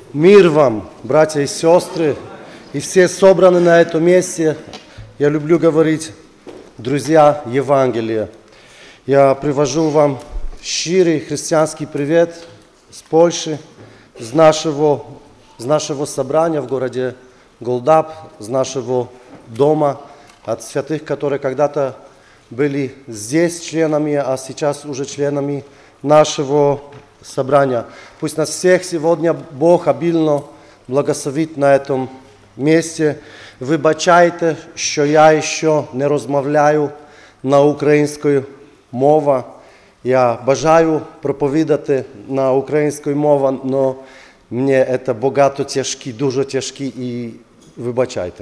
Мир вам, братья и сестры, и все собраны на этом месте. Я люблю говорить, друзья Евангелия. Я привожу вам щирый христианский привет с Польши, с нашего собрания в городе Голдап, с нашего дома, от святых, которые когда-то были здесь членами, а сейчас уже членами нашего собрания. Пусть нас всех сегодня Бог обильно благословит на этом місці. Вибачайте, що я ще не розмовляю на українською мові. Я бажаю проповідати на українською мові, але мені це багато тяжкі, дуже тяжкі і вибачайте.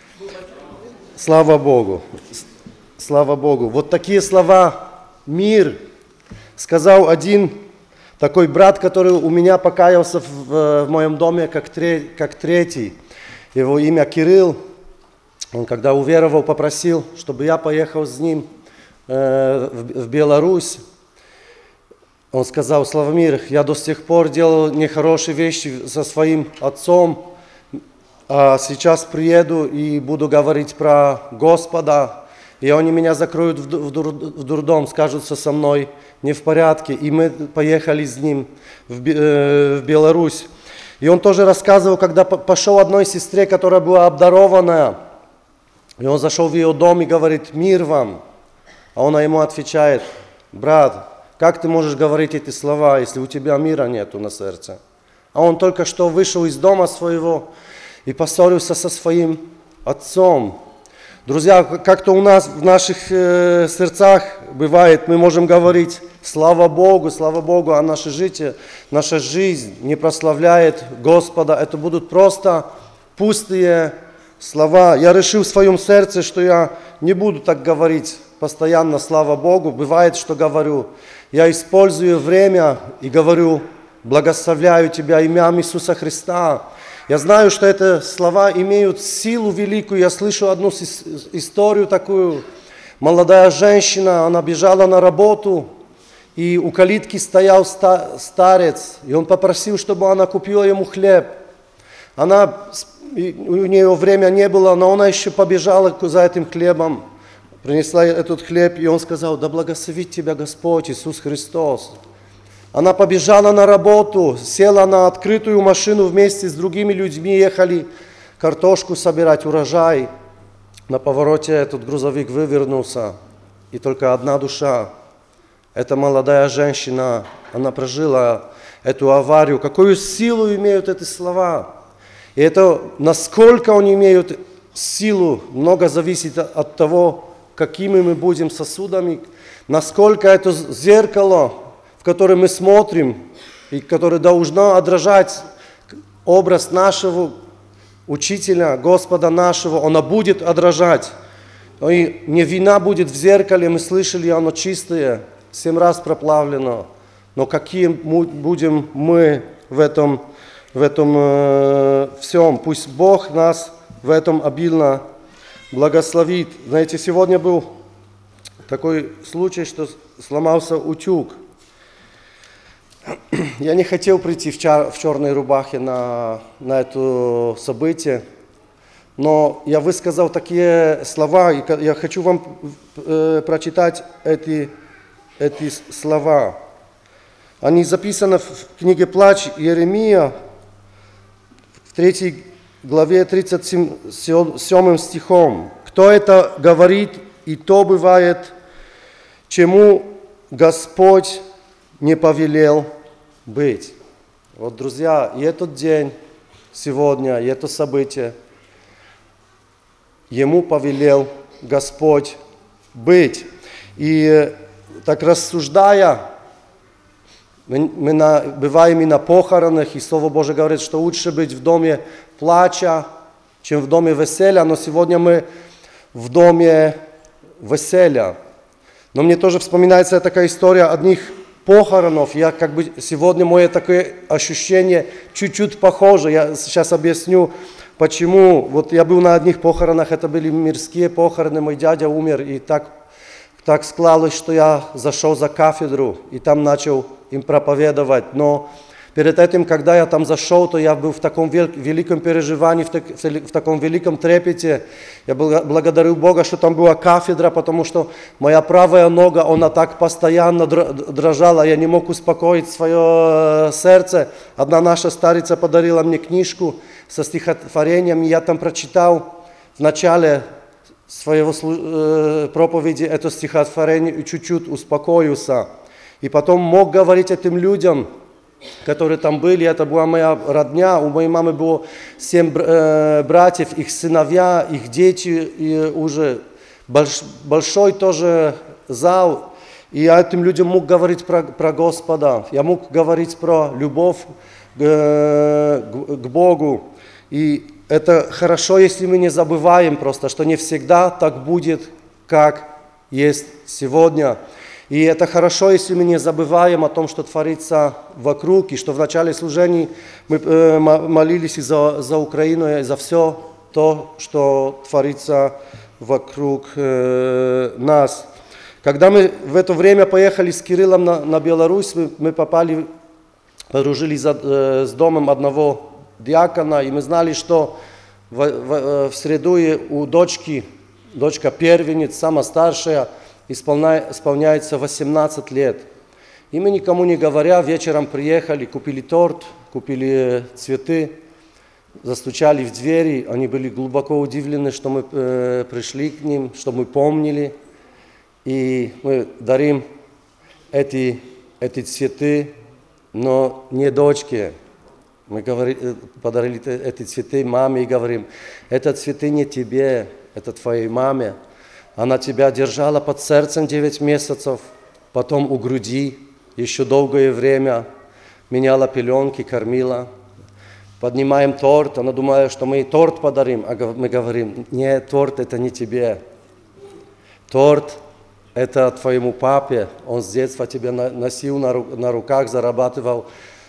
Слава Богу. Слава Богу. Вот такие слова «мир» сказал один такой брат, который у меня покаялся в моем доме как третий. Его имя Кирилл. Он, когда уверовал, попросил, чтобы я поехал с ним в Беларусь. Он сказал: Славомир, я до сих пор делал нехорошие вещи со своим отцом, а сейчас приеду и буду говорить про Господа. И они меня закроют в дурдом, скажутся со мной не в порядке. И мы поехали с ним в Беларусь. И он тоже рассказывал, когда пошел одной сестре, которая была обдарованная. И он зашел в ее дом и говорит: мир вам. А она ему отвечает: брат, как ты можешь говорить эти слова, если у тебя мира нету на сердце? А он только что вышел из дома своего и поссорился со своим отцом. Друзья, как-то у нас в наших сердцах бывает, мы можем говорить: слава Богу, а наша жизнь не прославляет Господа. Это будут просто пустые слова. Я решил в своем сердце, что я не буду так говорить постоянно слава Богу. Бывает, что говорю. Я использую время и говорю: благословляю тебя именем Иисуса Христа. Я знаю, что эти слова имеют силу великую. Я слышу одну историю такую. Молодая женщина, она бежала на работу, и у калитки стоял старец, и он попросил, чтобы она купила ему хлеб. У нее время не было, но она еще побежала за этим хлебом, принесла этот хлеб, и он сказал: да благословит тебя Господь Иисус Христос. Она побежала на работу, села на открытую машину вместе с другими людьми, ехали картошку собирать, урожай. На повороте этот грузовик вывернулся, и только одна душа. Эта молодая женщина, она прожила эту аварию. Какую силу имеют эти слова? И это, насколько они имеют силу, много зависит от того, какими мы будем сосудами, насколько это зеркало, в которое мы смотрим, и которое должно отражать образ нашего Учителя, Господа нашего, оно будет отражать. И не вина будет в зеркале, мы слышали, оно чистое, 7 раз проплавлено. Но какие будем мы в этом всем? Пусть Бог нас в этом обильно благословит. Знаете, сегодня был такой случай, что сломался утюг. Я не хотел прийти в черной рубахе на это событие, но я высказал такие слова, и я хочу вам прочитать эти слова. Они записаны в книге «Плач» Иеремия, в 3 главе 37 стихом. «Кто это говорит, и то бывает, чему Господь не повелел быть». Вот, друзья, и этот день сегодня, и это событие, ему повелел Господь быть. И так рассуждая, мы бываем и на похоронах, и Слово Божие говорит, что лучше быть в доме плача, чем в доме веселья, но сегодня мы в доме веселья. Но мне тоже вспоминается такая история одних похоронов. Я сегодня мое такое ощущение чуть-чуть похоже. Я сейчас объясню, почему. Вот я был на одних похоронах, это были мирские похороны, мой дядя умер, и так склалось, что я зашел за кафедру и там начал им проповедовать. Но Перед этим, когда я там зашел, то я был в таком великом переживании, в таком великом трепете. Я благодарю Бога, что там была кафедра, потому что моя правая нога, она так постоянно дрожала, я не мог успокоить свое сердце. Одна наша старица подарила мне книжку со стихотворением, и я там прочитал в начале своего проповеди это стихотворение и чуть-чуть успокоился. И потом мог говорить этим людям, которые там были. Это была моя родня. У моей мамы было 7 братьев, их сыновья, их дети, и уже большой тоже зал. И я этим людям мог говорить про Господа. Я мог говорить про любовь к Богу. И это хорошо, если мы не забываем просто, что не всегда так будет, как есть сегодня. И это хорошо, если мы не забываем о том, что творится вокруг, и что в начале служений мы молились и за Украину, и за все то, что творится вокруг нас. Когда мы в это время поехали с Кириллом на Беларусь, мы подружились с домом одного диакона, и мы знали, что в среду у дочка первенец, самая старшая, исполняется 18 лет. И мы никому не говоря, вечером приехали, купили торт, купили цветы, застучали в двери. Они были глубоко удивлены, что мы пришли к ним, что мы помнили. И мы дарим эти цветы, но не дочке. Мы подарили эти цветы маме и говорим, это цветы не тебе, это твоей маме. Она тебя держала под сердцем 9 месяцев, потом у груди еще долгое время, меняла пеленки, кормила. Поднимаем торт, она думала, что мы ей торт подарим, а мы говорим, нет, торт это не тебе. Торт это твоему папе, он с детства тебя носил на руках, зарабатывал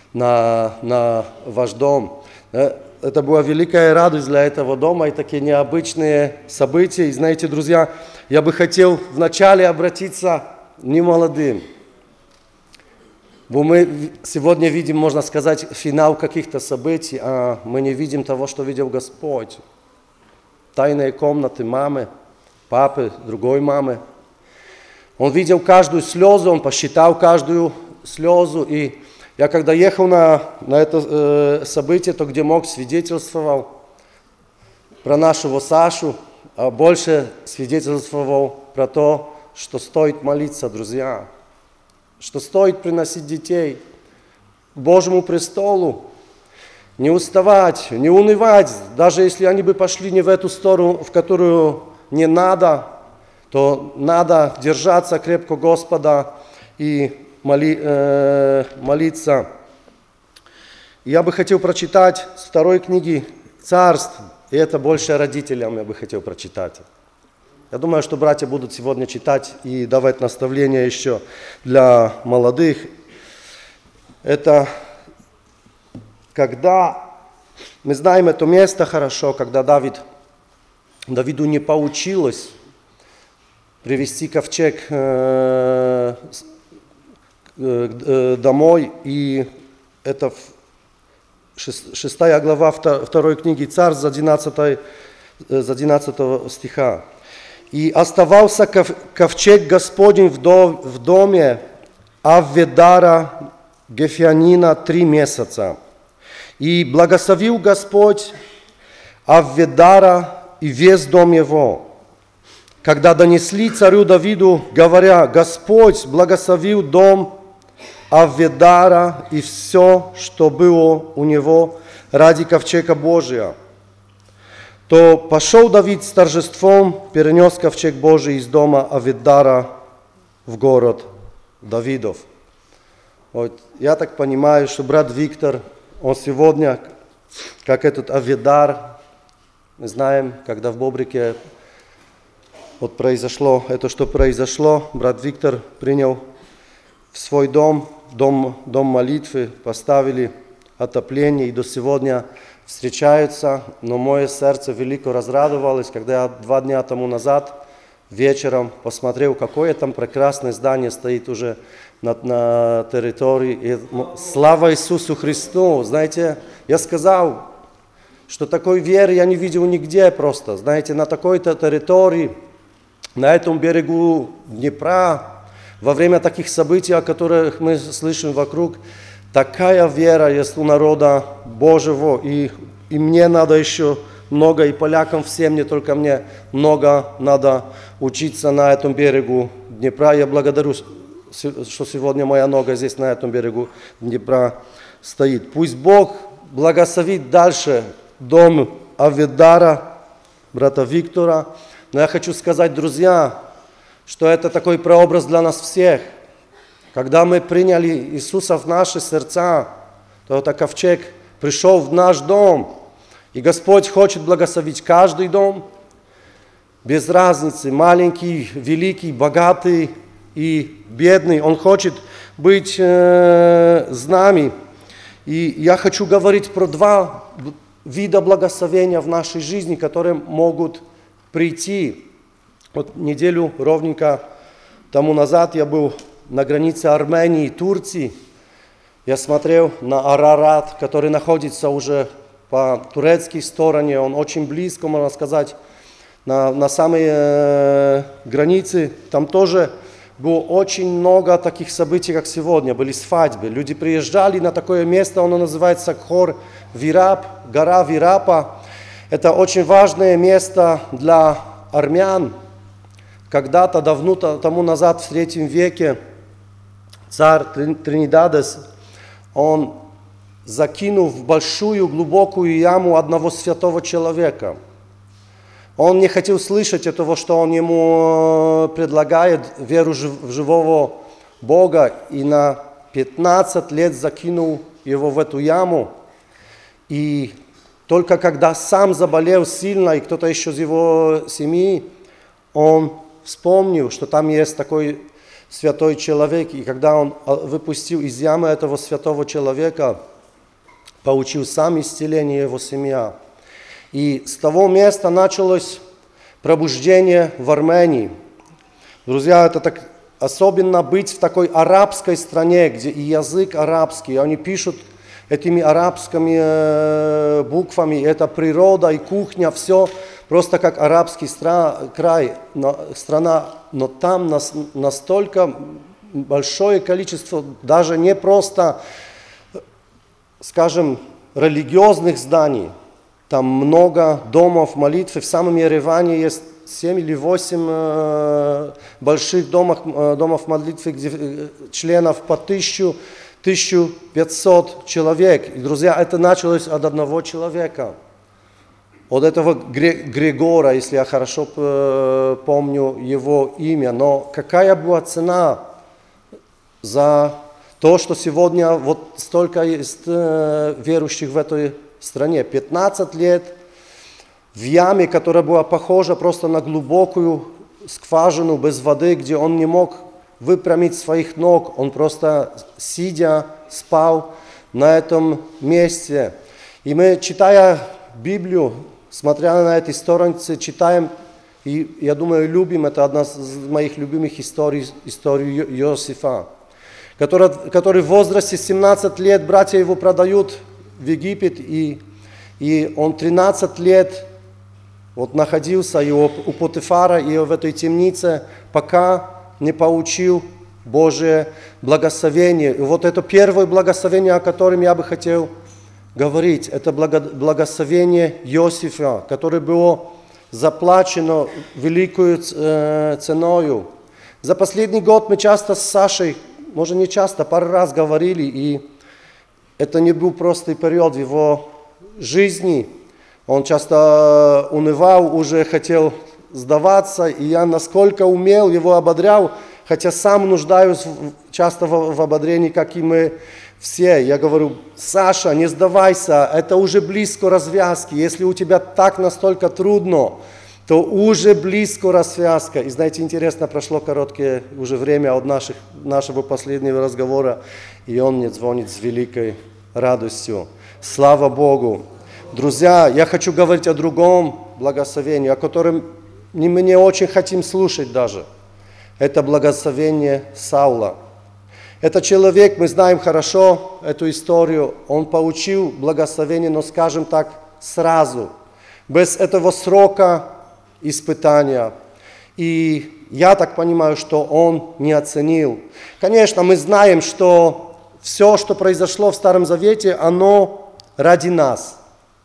на ваш дом. Это была великая радость для этого дома и такие необычные события. И знаете, друзья, я бы хотел вначале обратиться не молодым. Мы сегодня видим, можно сказать, финал каких-то событий, а мы не видим того, что видел Господь. Тайные комнаты мамы, папы, другой мамы. Он видел каждую слезу, он посчитал каждую слезу. И я когда ехал на это событие, то где мог, свидетельствовал про нашего Сашу, а больше свидетельствовал про то, что стоит молиться, друзья, что стоит приносить детей к Божьему престолу, не уставать, не унывать, даже если они бы пошли не в эту сторону, в которую не надо, то надо держаться крепко Господа и молиться. Я бы хотел прочитать с 2 книги Царств, и это больше родителям я бы хотел прочитать. Я думаю, что братья будут сегодня читать и давать наставления еще для молодых. Это когда мы знаем это место хорошо, когда Давиду не получилось привести ковчег домой, и это 6 глава 2 книги Царств с 11 стиха. «И оставался ковчег Господень в доме Авведара Гефианина 3 месяца. И благословил Господь Авведара и весь дом его. Когда донесли царю Давиду, говоря, Господь благословил дом Авведара и все, что было у него ради ковчега Божия, то пошел Давид с торжеством, перенес ковчег Божий из дома Авведара в город Давидов». Вот, я так понимаю, что брат Виктор, он сегодня, как этот Авведар, мы знаем, когда в Бобрике вот произошло это, что произошло, брат Виктор принял в свой дом молитвы, поставили отопление и до сегодня встречаются, но мое сердце велико разрадовалось, когда я 2 дня тому назад вечером, посмотрел, какое там прекрасное здание стоит уже на территории. И, слава Иисусу Христу! Знаете, я сказал, что такой веры я не видел нигде просто. Знаете, на такой-то территории, на этом берегу Днепра, во время таких событий, о которых мы слышим вокруг, такая вера есть у народа Божьего, и мне надо еще много, и полякам всем, не только мне, много надо учиться на этом берегу Днепра. Я благодарю, что сегодня моя нога здесь на этом берегу Днепра стоит. Пусть Бог благословит дальше дом Авидара, брата Виктора. Но я хочу сказать, друзья, что это такой прообраз для нас всех. Когда мы приняли Иисуса в наши сердца, то этот ковчег пришел в наш дом. И Господь хочет благословить каждый дом, без разницы, маленький, великий, богатый и бедный. Он хочет быть с нами. И я хочу говорить про два вида благословения в нашей жизни, которые могут прийти. Вот неделю ровненько тому назад я был на границе Армении и Турции. Я смотрел на Арарат, который находится уже по турецкой стороне. Он очень близко, можно сказать, на самой границе. Там тоже было очень много таких событий, как сегодня. Были свадьбы. Люди приезжали на такое место, оно называется Хор Вирап, гора Вирапа. Это очень важное место для армян. Когда-то, давно тому назад, в III веке, царь Тринидадес, он закинул в большую глубокую яму одного святого человека. Он не хотел слышать этого, что он ему предлагает, веру в живого Бога, и на 15 лет закинул его в эту яму. И только когда сам заболел сильно, и кто-то еще из его семьи, он вспомнил, что там есть такой святой человек, и когда он выпустил из ямы этого святого человека, получил сам исцеление его семья. И с того места началось пробуждение в Армении. Друзья, это так особенно быть в такой арабской стране, где и язык арабский, они пишут этими арабскими буквами, это природа и кухня, все просто как арабский край, страна, но там настолько большое количество, даже не просто, скажем, религиозных зданий, там много домов молитвы, в самом Ереване есть 7 или 8 больших домов молитвы, где членов по 1500 человек. И, друзья, это началось от одного человека. От этого Григора, если я хорошо помню его имя. Но какая была цена за то, что сегодня вот столько есть верующих в этой стране? 15 лет в яме, которая была похожа просто на глубокую скважину без воды, где он не мог выпрямить своих ног. Он просто, сидя, спал на этом месте. И мы, читая Библию, смотря на эти страницы, читаем, и, я думаю, любим, это одна из моих любимых историй, историю Иосифа, который в возрасте 17 лет, братья его продают в Египет, и он 13 лет вот находился и у Потифара, и в этой темнице, пока не получил Божие благословение. И вот это первое благословение, о котором я бы хотел говорить, это благословение Иосифа, которое было заплачено великою ценою. За последний год мы часто с Сашей, может не часто, пару раз говорили, и это не был простой период в его жизни. Он часто унывал, уже хотел сдаваться, и я насколько умел его ободрял, хотя сам нуждаюсь часто в ободрении, как и мы все. Я говорю: Саша, не сдавайся, это уже близко развязки. Если у тебя так настолько трудно, то уже близко развязка. И знаете, интересно, прошло короткое уже время от нашего последнего разговора, и он мне звонит с великой радостью. Слава Богу! Друзья, я хочу говорить о другом благословении, о котором мы не очень хотим слушать даже. Это благословение Саула. Этот человек, мы знаем хорошо эту историю, он получил благословение, но, скажем так, сразу, без этого срока испытания. И я так понимаю, что он не оценил. Конечно, мы знаем, что все, что произошло в Старом Завете, оно ради нас.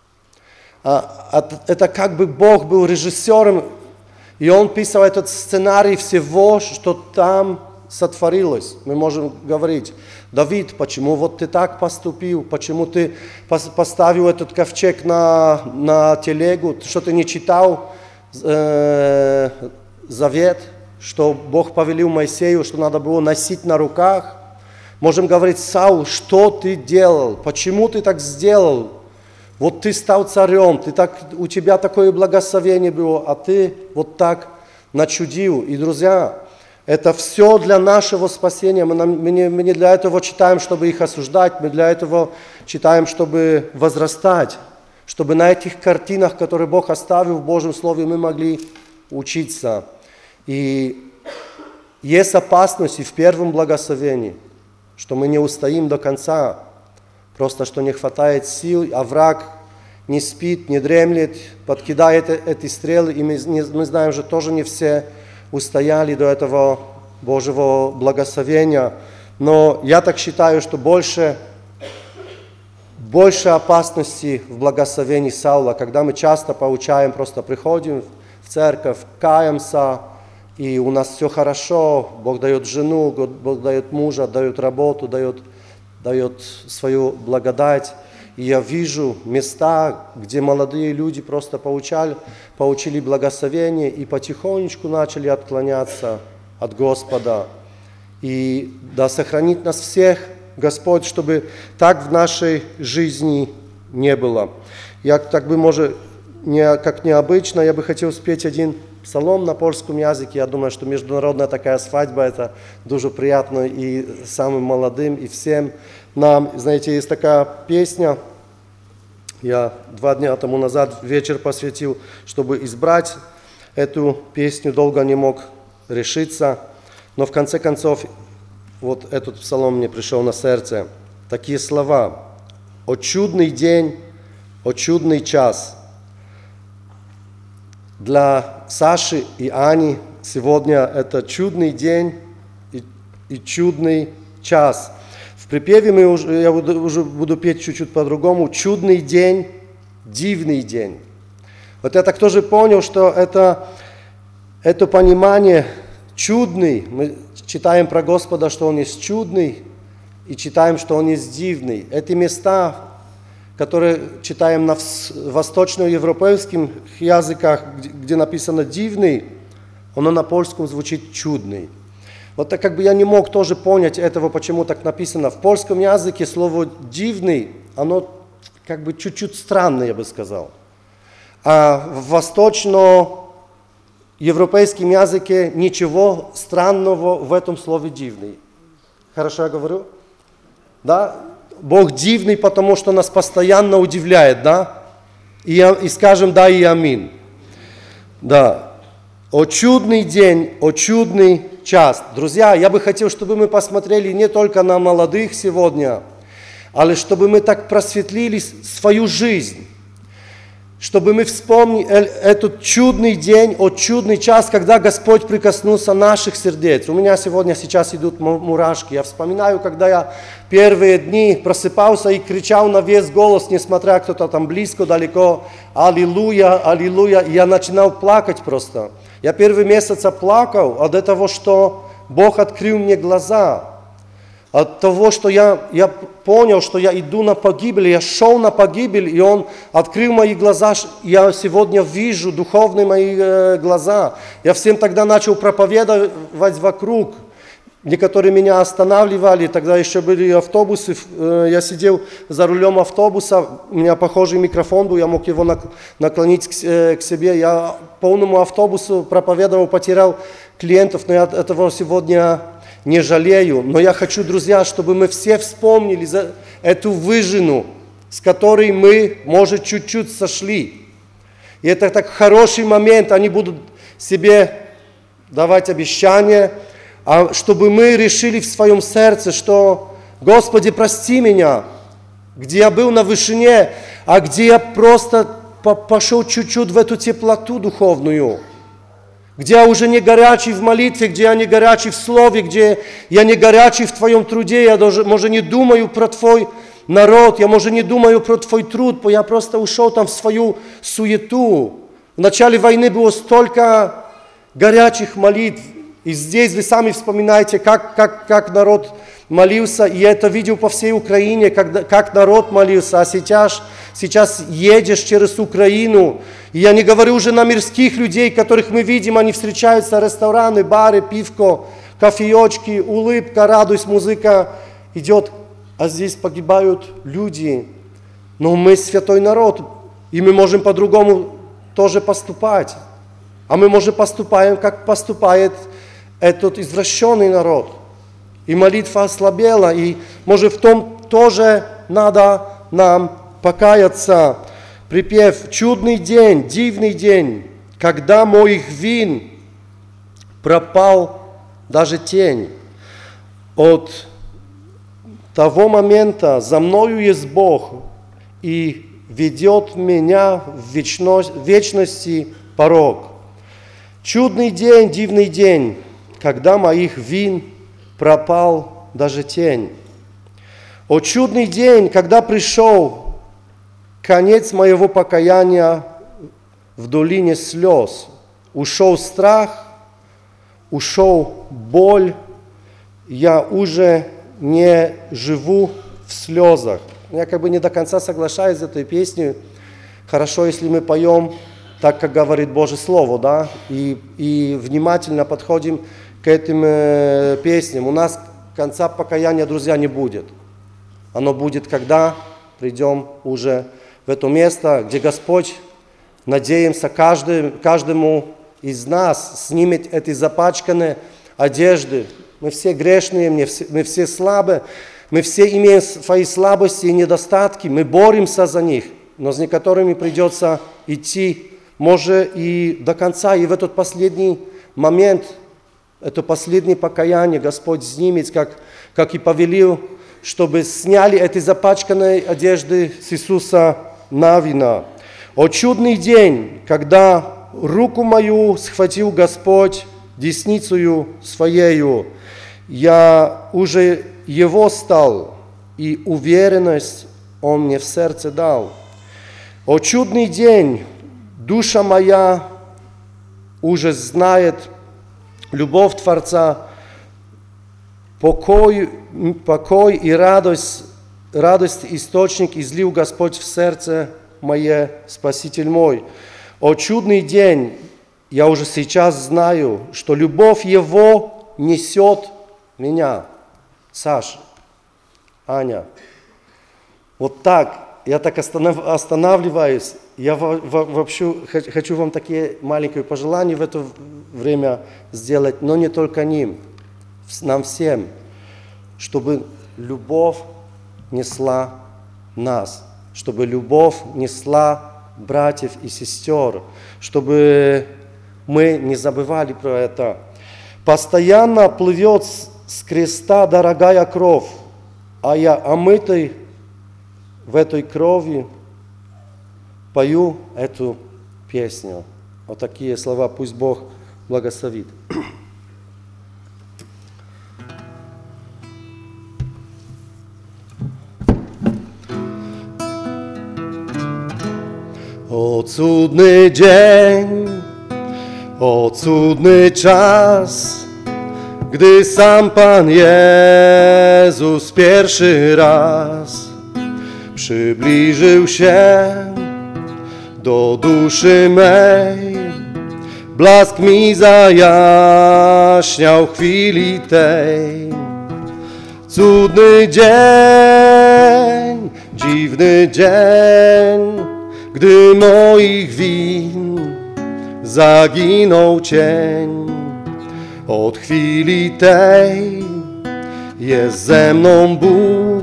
Это как бы Бог был режиссером, и Он писал этот сценарий всего, что там сотворилось. Мы можем говорить: Давид, почему вот ты так поступил, почему ты поставил этот ковчег на телегу, что ты не читал завет, что Бог повелел Моисею, что надо было носить на руках. Можем говорить: Саул, что ты делал, почему ты так сделал? Вот ты стал царем, у тебя такое благословение было, а ты вот так начудил. И, друзья, это все для нашего спасения. Мы не для этого читаем, чтобы их осуждать, мы для этого читаем, чтобы возрастать, чтобы на этих картинах, которые Бог оставил в Божьем Слове, мы могли учиться. И есть опасность и в первом благословении, что мы не устоим до конца. Просто что не хватает сил, а враг не спит, не дремлет, подкидает эти стрелы, и мы знаем, что тоже не все устояли до этого Божьего благословения. Но я так считаю, что больше опасности в благословении Саула, когда мы часто получаем, просто приходим в церковь, каемся, и у нас все хорошо, Бог дает жену, Бог дает мужа, дает работу, дает свою благодать. И я вижу места, где молодые люди просто получили благословение и потихонечку начали отклоняться от Господа. И да сохранит нас всех Господь, чтобы так в нашей жизни не было. Я так бы, может, как необычно, я бы хотел спеть один псалом на польском языке. Я думаю, что международная такая свадьба, это дуже приятно и самым молодым, и всем нам. Знаете, есть такая песня, я 2 дня тому назад вечер посвятил, чтобы избрать эту песню, долго не мог решиться, но в конце концов вот этот псалом мне пришел на сердце. Такие слова: «О чудный день, о чудный час». Для Саши и Ани сегодня это чудный день и чудный час. В припеве я уже буду петь чуть-чуть по-другому. Чудный день, дивный день. Вот я так тоже понял, что это понимание чудный. Мы читаем про Господа, что Он есть чудный, и читаем, что Он есть дивный. Эти места, которые читаем на восточноевропейских языках, где написано «дивный», оно на польском звучит «чудный». Вот так как бы я не мог тоже понять этого, почему так написано. В польском языке слово «дивный», оно как бы чуть-чуть странное, я бы сказал. А в восточноевропейском языке ничего странного в этом слове «дивный». Хорошо я говорю? Да? Бог дивный, потому что нас постоянно удивляет, да? И скажем «да» и «аминь». Да. О чудный день, о чудный час. Друзья, я бы хотел, чтобы мы посмотрели не только на молодых сегодня, але чтобы мы так просветлили свою жизнь, чтобы мы вспомнили этот чудный день, о чудный час, когда Господь прикоснулся наших сердец. У меня сейчас идут мурашки. Я вспоминаю, когда я первые дни просыпался и кричал на весь голос, несмотря кто-то там близко, далеко: «Аллилуйя, аллилуйя!» И я начинал плакать просто. Я первый месяц плакал от того, что Бог открыл мне глаза. От того, что я понял, что я иду на погибель, я шел на погибель, и Он открыл мои глаза. Я сегодня вижу духовные мои глаза. Я всем тогда начал проповедовать вокруг. Некоторые меня останавливали, тогда еще были автобусы. Я сидел за рулем автобуса, у меня похожий микрофон был, я мог его наклонить к себе. Я полному автобусу проповедовал, потерял клиентов, но я этого сегодня не жалею. Но я хочу, друзья, чтобы мы все вспомнили за эту выжину, с которой мы, может, чуть-чуть сошли. И это так хороший момент, они будут себе давать обещания, а чтобы мы решили в своем сердце, что Господи, прости меня, где я был на вышине, а где я просто пошел чуть-чуть в эту теплоту духовную, где я уже не горячий в молитве, где я не горячий в слове, где я не горячий в Твоем труде, я даже, может, не думаю про Твой народ, я, может, не думаю про Твой труд, я просто ушел там в свою суету. В начале войны было столько горячих молитв, и здесь вы сами вспоминаете, как народ молился, и я это видел по всей Украине, как народ молился, а сейчас едешь через Украину, и я не говорю уже на мирских людей, которых мы видим, они встречаются, рестораны, бары, пивко, кофеечки, улыбка, радость, музыка идет, а здесь погибают люди. Но мы святой народ, и мы можем по-другому тоже поступать. А мы, может, поступаем, как поступает этот извращенный народ. И молитва ослабела, и, может, в том тоже надо нам покаяться. Припев «Чудный день, дивный день, когда моих вин пропал даже тень. От того момента за мною есть Бог, и ведет меня в вечности порог. Чудный день, дивный день, когда моих вин пропал даже тень. О чудный день, когда пришел конец моего покаяния в долине слез. Ушел страх, ушел боль, я уже не живу в слезах. Я как бы не до конца соглашаюсь с этой песней. Хорошо, если мы поем так, как говорит Божье Слово, да, и внимательно подходим к этим песням. У нас конца покаяния, друзья, не будет. Оно будет, когда придем уже в это место, где Господь, надеемся, каждому из нас снимет эти запачканные одежды. Мы все грешные, мы все слабые, мы все имеем свои слабости и недостатки, мы боремся за них, но с некоторыми придется идти, может, и до конца, и в этот последний момент, это последнее покаяние Господь снимет, как и повелел, чтобы сняли эти запачканные одежды с Иисуса Навина. О чудный день, когда руку мою схватил Господь десницею своею, я уже Его стал, и уверенность Он мне в сердце дал. О чудный день, душа моя уже знает любовь Творца, покой и радость источник излил Господь в сердце мое, Спаситель мой. О чудный день, я уже сейчас знаю, что любовь Его несет меня. Саша, Аня, вот так, я так останавливаюсь, я вообще хочу вам такие маленькие пожелания в это время сделать, но не только нам всем, чтобы любовь несла нас, чтобы любовь несла братьев и сестер, чтобы мы не забывали про это. Постоянно плывет с креста дорогая кровь, а я, омытый в этой крови, пою эту песню. Вот такие слова пусть Бог благословит. O cudny dzień, o cudny czas, gdy sam Pan Jezus pierwszy raz przybliżył się do duszy mej, blask mi zajaśniał chwili tej. Cudny dzień, dziwny dzień, gdy moich win zaginął cień. Od chwili tej jest ze mną Bóg,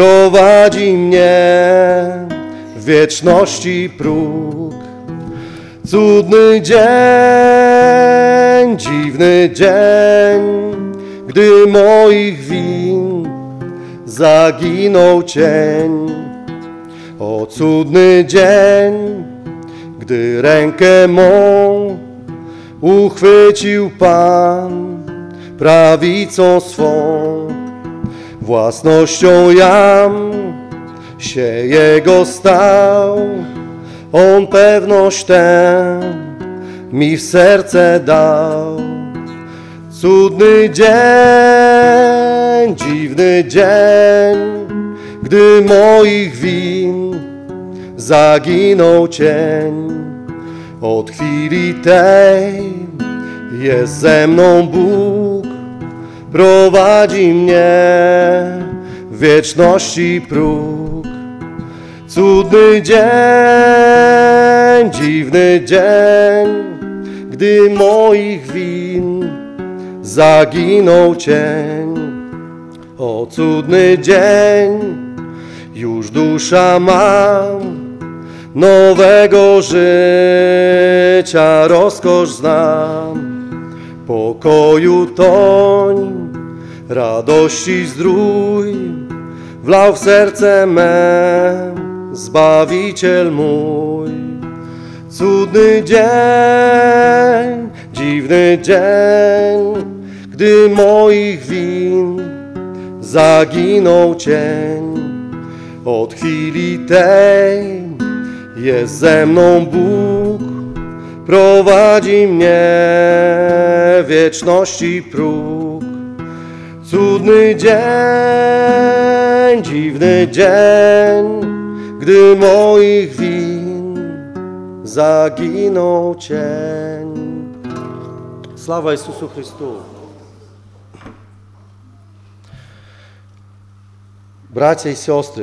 prowadzi mnie w wieczności próg. Cudny dzień, dziwny dzień, gdy moich win zaginął cień. O cudny dzień, gdy rękę mą uchwycił Pan prawicą swą. Własnością jam się Jego stał, On pewność tę mi w serce dał. Cudny dzień, dziwny dzień, gdy moich win zaginął cień. Od chwili tej jest ze mną Bóg, prowadzi mnie w wieczności próg. Cudny dzień, dziwny dzień, gdy moich win zaginął cień. O cudny dzień, już dusza mam, nowego życia rozkosz znam. Pokoju toń, radości zdrój, wlał w serce me Zbawiciel mój. Cudny dzień, dziwny dzień, gdy moich win zaginął cień. Od chwili tej jest ze mną Bóg, prowadzi mnie w wieczności próg. Cudny dzień, dziwny dzień, gdy moich win zaginął cień. Слава Иисусу Христу! Братья и сестры,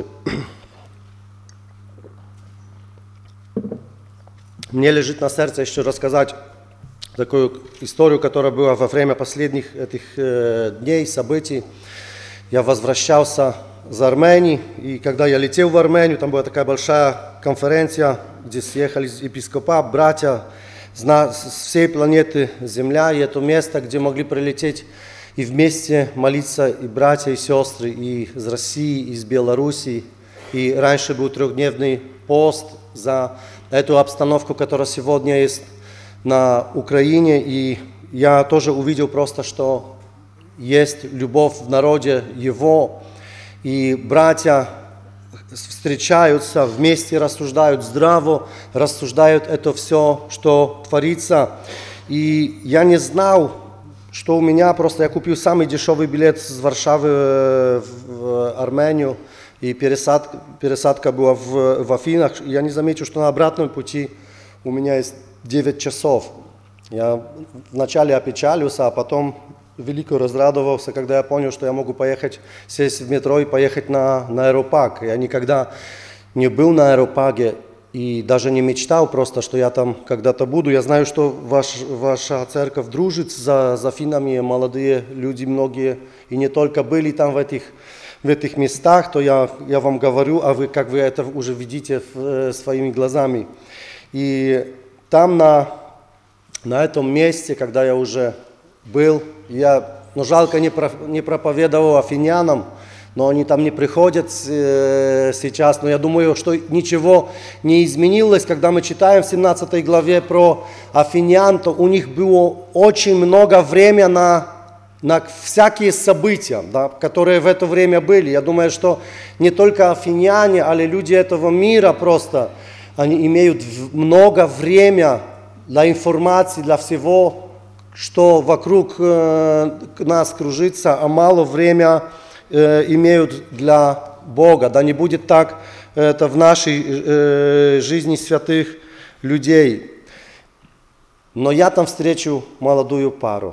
мне лежит на сердце еще рассказать такую историю, которая была во время последних этих дней, событий. Я возвращался из Армении, и когда я летел в Армению, там была такая большая конференция, где съехались епископа, братья с всей планеты Земля, и это место, где могли прилететь и вместе молиться и братья, и сестры, и из России, и из Белоруссии. И раньше был трехдневный пост за эту обстановку, которая сегодня есть на Украине. И я тоже увидел просто, что есть любовь в народе Его. И братья встречаются, вместе рассуждают здраво, рассуждают это все, что творится. И я не знал, что у меня, просто я купил самый дешевый билет с Варшавы в Армению, и пересадка была в Афинах. Я не заметил, что на обратном пути у меня есть 9 часов. Я вначале опечалился, а потом велико разрадовался, когда я понял, что я могу поехать, сесть в метро и поехать на Аэропаг. Я никогда не был на Аэропаге и даже не мечтал просто, что я там когда-то буду. Я знаю, что ваша церковь дружит с Афинами, молодые люди многие, и не только были там в этих местах, то я вам говорю, а вы как вы это уже видите своими глазами. И там на этом месте, когда я уже был, жалко не проповедовал афинянам, но они там не приходят сейчас. Но я думаю, что ничего не изменилось. Когда мы читаем в 17 главе про афинян, то у них было очень много времени на всякие события, да, которые в это время были. Я думаю, что не только афиняне, а люди этого мира просто, они имеют много времени для информации, для всего, что вокруг нас кружится, а мало времени имеют для Бога. Да не будет так это в нашей жизни святых людей. Но я там встречу молодую пару.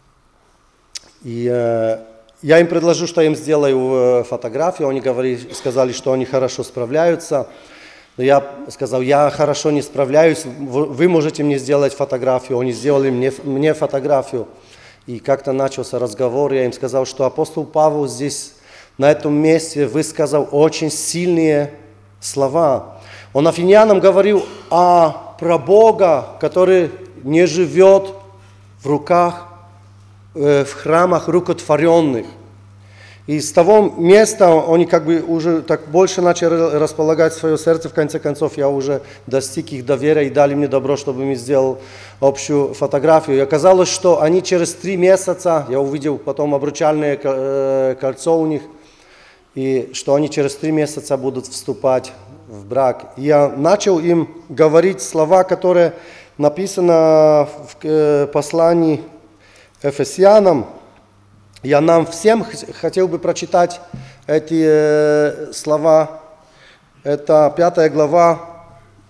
И я им предложу, что я им сделаю фотографию. Они сказали, что они хорошо справляются. Но я сказал, я хорошо не справляюсь, вы можете мне сделать фотографию. Они сделали мне фотографию. И как-то начался разговор, я им сказал, что апостол Павел здесь, на этом месте, высказал очень сильные слова. Он афинянам говорил о про Бога, который не живет в руках, в храмах рукотворенных. И с того места они как бы уже так больше начали располагать свое сердце. В конце концов, я уже достиг их доверия и дали мне добро, чтобы я сделал общую фотографию. И оказалось, что они через 3 месяца, я увидел потом обручальное кольцо у них, и что они через 3 месяца будут вступать в брак. И я начал им говорить слова, которые написаны в послании Ефесянам. Я нам всем хотел бы прочитать эти слова. Это 5 глава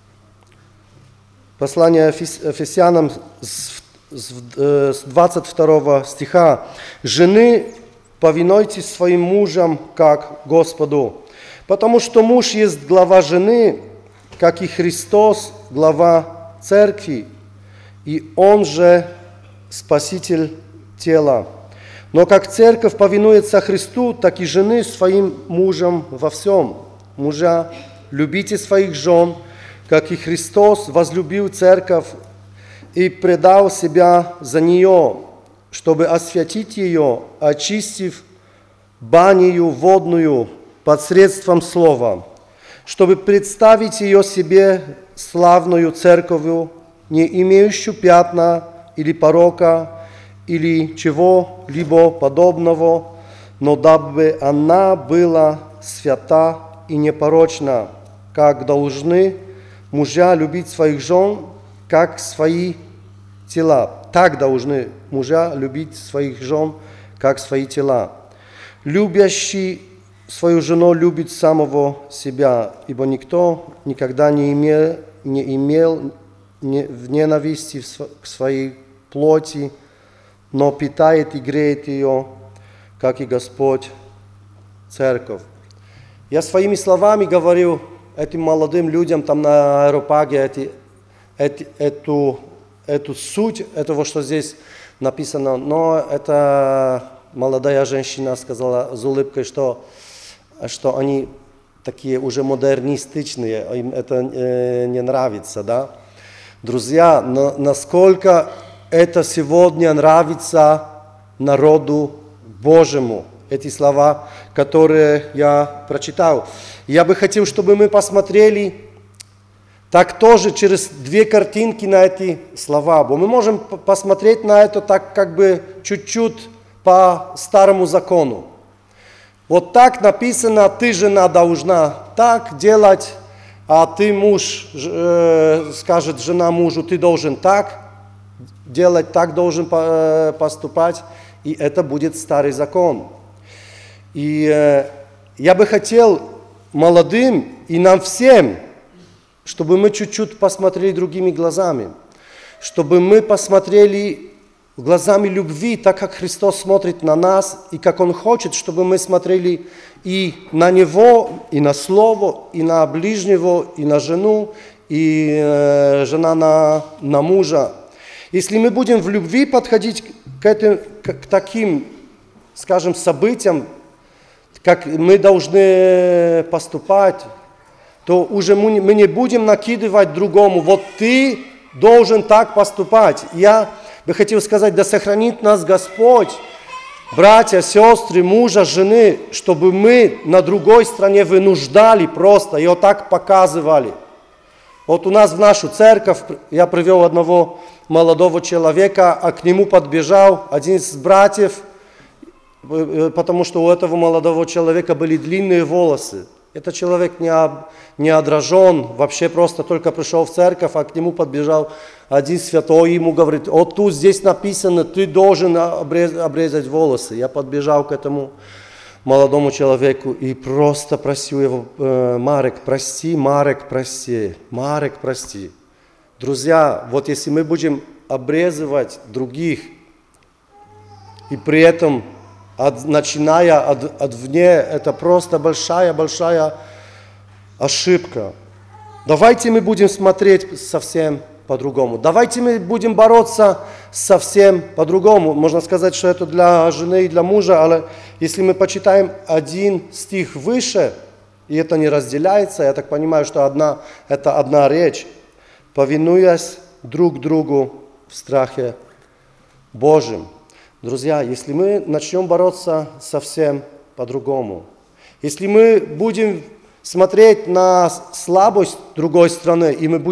послания Ефесянам с 22 стиха. «Жены, повинуйтесь своим мужам, как Господу, потому что муж есть глава жены, как и Христос, глава церкви, и Он же Спаситель тела. Но как церковь повинуется Христу, так и жены своим мужам во всем. Мужа, любите своих жен, как и Христос возлюбил церковь и предал себя за нее, чтобы освятить ее, очистив банию водную посредством слова, чтобы представить ее себе славную церковью, не имеющую пятна или порока, или чего-либо подобного, но дабы она была свята и непорочна, как должны мужья любить своих жен, как свои тела. Так должны мужья любить своих жен, как свои тела. Любящий свою жену любит самого себя, ибо никто никогда не имел в ненависти к своей плоти, но питает и греет ее, как и Господь, церковь». Я своими словами говорил этим молодым людям там на Аэропаге эту суть этого, что здесь написано, но эта молодая женщина сказала с улыбкой, что они такие уже модернистичные, им это не нравится, да? Друзья, насколько это сегодня нравится народу Божьему, эти слова, которые я прочитал. Я бы хотел, чтобы мы посмотрели так тоже через 2 картинки на эти слова. Мы можем посмотреть на это так как бы чуть-чуть по старому закону. Вот так написано: ты, жена, должна так делать, а ты, муж, скажет жена мужу, ты должен так делать, так должен поступать, и это будет старый закон. И я бы хотел молодым и нам всем, чтобы мы чуть-чуть посмотрели другими глазами, чтобы мы посмотрели глазами любви, так как Христос смотрит на нас, и как Он хочет, чтобы мы смотрели и на Него, и на Слово, и на ближнего, и на жену, и жена на мужа. Если мы будем в любви подходить к таким, скажем, событиям, как мы должны поступать, то уже мы не будем накидывать другому: вот ты должен так поступать. Я бы хотел сказать: да сохранит нас Господь, братья, сестры, мужа, жены, чтобы мы на другой стороне вынуждали просто, и вот так показывали. Вот у нас в нашу церковь я привел одного молодого человека, а к нему подбежал один из братьев, потому что у этого молодого человека были длинные волосы. Этот человек не отражен, вообще просто только пришел в церковь, а к нему подбежал один святой, ему говорит: вот тут здесь написано, ты должен обрезать волосы. Я подбежал к этому молодому человеку и просто просил его: Марек, прости, Марек, прости, Марек, прости. Друзья, вот если мы будем обрезывать других, и при этом начиная от вне, это просто большая ошибка. Давайте мы будем смотреть совсем по-другому. Давайте мы будем бороться совсем по-другому. Можно сказать, что это для жены и для мужа, але если мы почитаем один стих выше, и это не разделяется, я так понимаю, что это одна речь. повинуясь друг другу в страхе Божьем. Друзья, если мы начнем бороться совсем по-другому, если мы будем смотреть на слабость другой стороны, и мы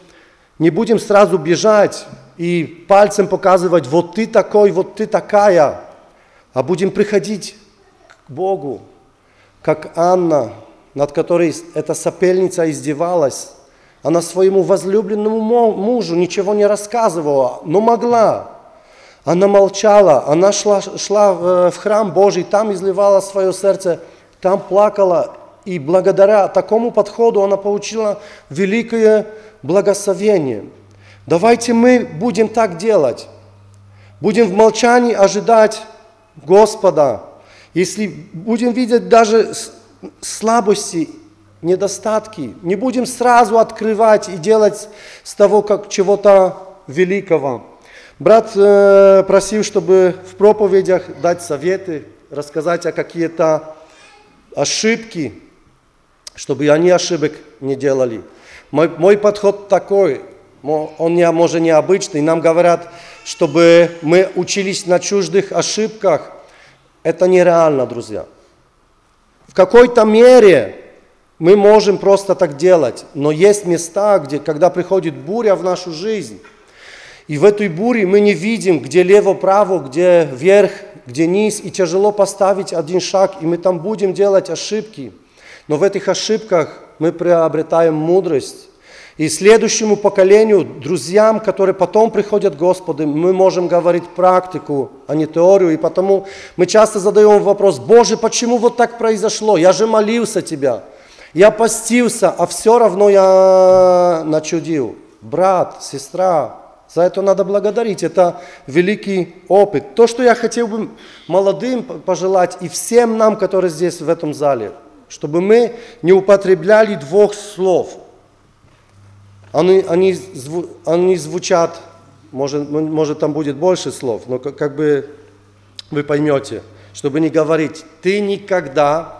не будем сразу бежать и пальцем показывать, вот ты такой, вот ты такая, а будем приходить к Богу, как Анна, над которой эта сопельница издевалась. Она своему возлюбленному мужу ничего не рассказывала, но могла. Она молчала, она шла в храм Божий, там изливала свое сердце, там плакала. И благодаря такому подходу она получила великое благословение. Давайте мы будем так делать. Будем в молчании ожидать Господа. Если будем видеть даже слабости, недостатки, не будем сразу открывать и делать с того, как чего-то великого. Брат просил, чтобы в проповедях дать советы, рассказать о какие-то ошибки, чтобы они ошибок не делали. Мой подход такой, он может необычный. Нам говорят, чтобы мы учились на чуждых ошибках. Это нереально, друзья. В какой-то мере мы можем просто так делать, но есть места, где, когда приходит буря в нашу жизнь, и в этой буре мы не видим, где лево-право, где вверх, где низ, и тяжело поставить один шаг, и мы там будем делать ошибки. Но в этих ошибках мы приобретаем мудрость. И следующему поколению, друзьям, которые потом приходят к Господу, мы можем говорить практику, а не теорию. И потому мы часто задаем вопрос: Боже, почему вот так произошло? Я же молился Тебя, я постился, а все равно я начудил. Брат, сестра, за это надо благодарить, это великий опыт. То, что я хотел бы молодым пожелать и всем нам, которые здесь в этом зале, чтобы мы не употребляли двух слов. Они звучат, может там будет больше слов, но как бы вы поймете, чтобы не говорить «ты никогда»,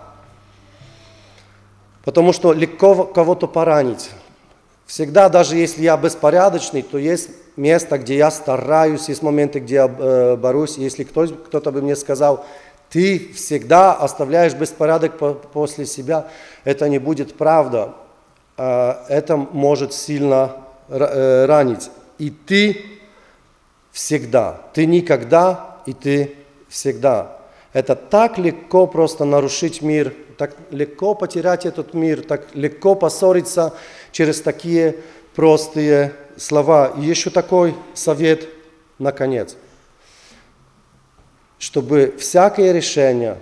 потому что легко кого-то поранить. Всегда, даже если я беспорядочный, то есть место, где я стараюсь, есть моменты, где я борюсь. Если кто-то бы мне сказал: ты всегда оставляешь беспорядок после себя, это не будет правда. Это может сильно ранить. И ты всегда, ты никогда, и ты всегда. Это так легко просто нарушить мир, так легко потерять этот мир, так легко поссориться через такие простые слова. И еще такой совет, наконец, чтобы всякое решение,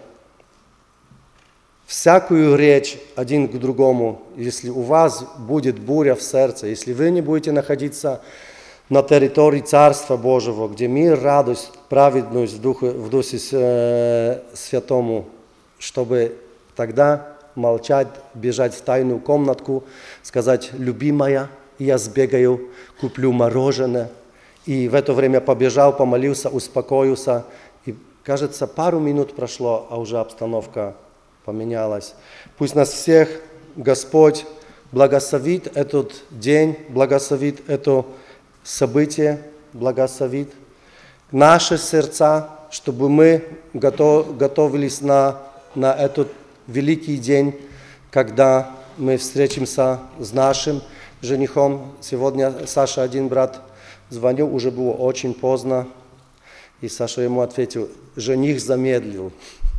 всякую речь один к другому, если у вас будет буря в сердце, если вы не будете находиться на территории Царства Божьего, где мир, радость, праведность в Духе Святому, чтобы тогда молчать, бежать в тайную комнатку, сказать: любимая, я сбегаю, куплю мороженое. И в это время побежал, помолился, успокоился. И, кажется, пару минут прошло, а уже обстановка поменялась. Пусть нас всех Господь благословит этот день, благословит это событие, благословит наши сердца, чтобы мы готовились на этот великий день, когда мы встретимся с нашим женихом. Сегодня Саша, один брат, звонил, уже было очень поздно, и Саша ему ответил: жених замедлил.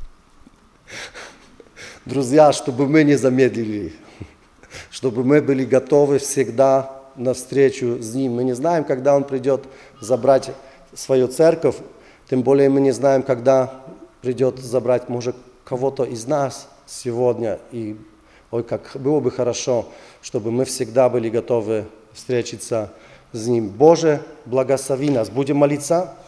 Друзья, чтобы мы не замедлили, чтобы мы были готовы всегда на встречу с ним. Мы не знаем, когда он придет забрать свою церковь, тем более мы не знаем, когда придет забрать, может, кого-то из нас сегодня. И ой, как было бы хорошо, чтобы мы всегда были готовы встретиться с ним. Боже, благослови нас. Будем молиться.